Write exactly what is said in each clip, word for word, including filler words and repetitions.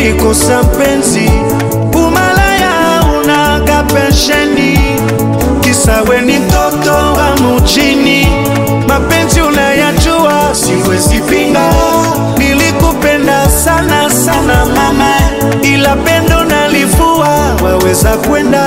ulikosa mpenzi, umalaya unaga pensheni, kisa we ni mtoto wa mjini. Mapenzi unayajua, siwezi pinga, nilikupenda sana sana mama, ila pendo nalivua, waweza kwenda.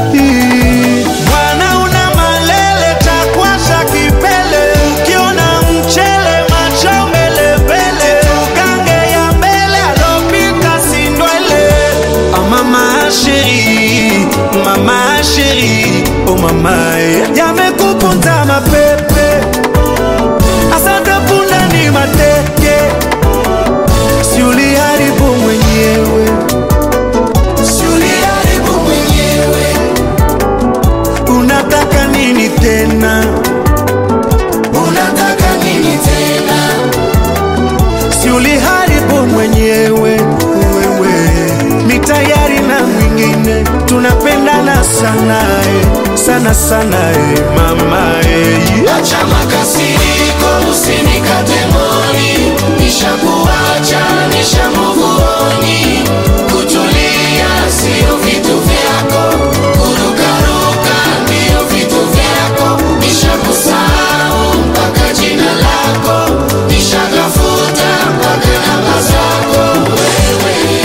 Mwana una malele takwasha kipele, ukiona mchele macho mbele mbele, tukange ya mbele alopita sindwele. Ah mama chérie, mama chérie, oh mama, yamekupunza mapepe, asante punda ni mateke, si uliharibu mwenyewe, si uliharibu mwenyewe. Unataka nini tena, unataka nini tena, si uliharibu mwenyewe wewe. Ni tayari na mwingine, tunapendana sana sana sana mama. Acha makasiriko, usinikate moni, nishakuacha nishamuvuoni. Kutulia sio vitu vyako, kurukaruka ndio vitu vyako. Nishakusahau mpaka jina lako, nishagafuta mpaka namba zako wewe.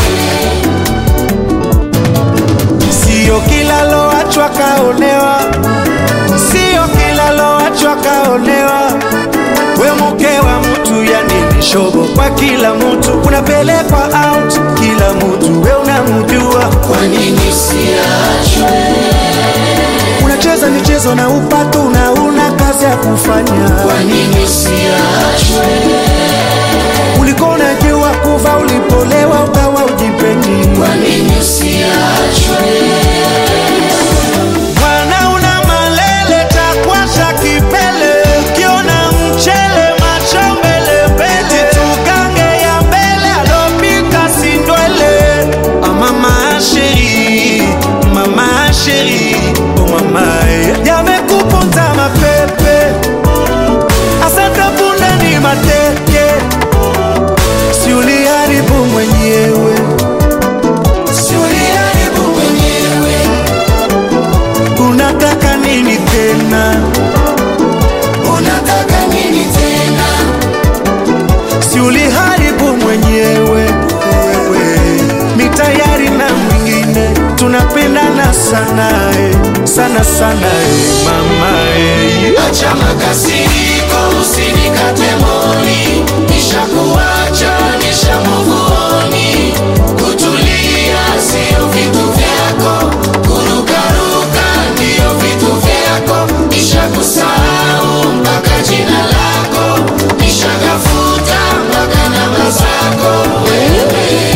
Sio kila loachwa kaonewa, sio kila loachwa kaonewa. We mke wa mtu, yani ni shobo kwa kila mtu, unapelekwa out kila mtu, we unamjua. Kwa nini siachwe? Unacheza michezo na upato, na una kazi ya kufanya. Kwa nini siachwe? Ulikuwa unajua kuva, ulipolewa ukawa ujipendi. Kwa nini siachwe? Mwana una malele takwasha kipele, ukiona mchele macho mbele mbele, tukange ya mbele alopita sindwele. Ah mama chérie, mama chérie, oh mama, yamekupunza mapepe, asante punda ni mateke, si uliharibu mwenyewe, Si uliharibu mwenyewe. unataka nini tena, Unataka nini tena? si uliharibu mwenyewe wewe. Ni tayari na mwingine, tunapendana sana sana sana mama. Acha makasiriko, usinikate moni, nishakuacha nishamuvuoni. Kutulia sio vitu vyako, kurukaruka ndio vitu vyako. Nishakusahau mpaka jina lako, nishagafuta mpaka namba zako wewe.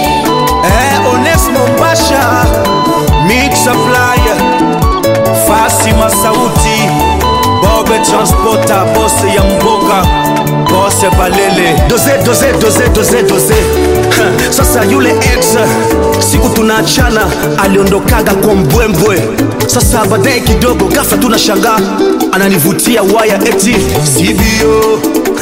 Eh, Onesmo Pasha, Mixa Flyer, Fasima Sauti, Bobe Transporter, Bosse ya Mboka, Bosse Balele. Doze, doze, doze, doze, doze. Ha, sasa yule ex, siku tunachana, aliondokaga kwa mbwembwe. Sasa baadaye kidogo ghafla tunashangaa, ananivutia waya eti sivyo.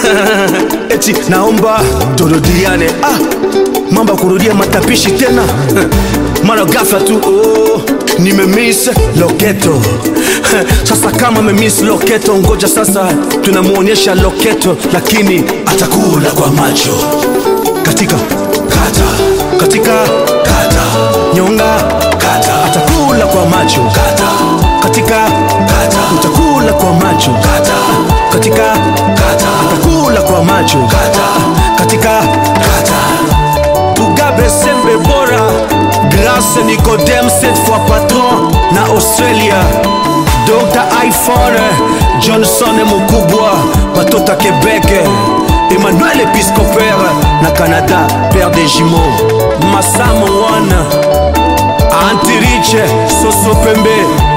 Eti naomba turudiane. Ah, mambo kurudia matapishi tena. Mara ghafla tu, oh, nimemiss Loketo. Sasa kama memmiss Loketo, ngoja sasa tunamuonyesha Loketo, lakini atakula kwa macho. Katika kata, katika kata, nyonga kata, atakula kwa macho. Kata, katika kata, utakula kwa macho. Kata, katika kata, atakula kwa macho. Kata, katika kata. Tugabe sembe bora, Grace Nicodem cette fois patron na Australia. Doctor iPhone, Johnson Mukubwa, Batota Québec, Emmanuel Episcopère na Canada, père des jumeaux. Massamo One, Antirich, Soso Pembe,